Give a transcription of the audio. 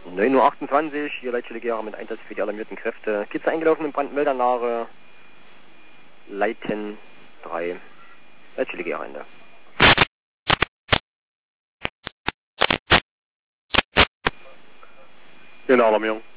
9:28 Uhr, hier Leitstelle mit Einsatz für die alarmierten Kräfte. Kitze eingelaufen in Brandmeldanlage. Leiten 3. Leitstelle Ende. Hier eine Alarmierung.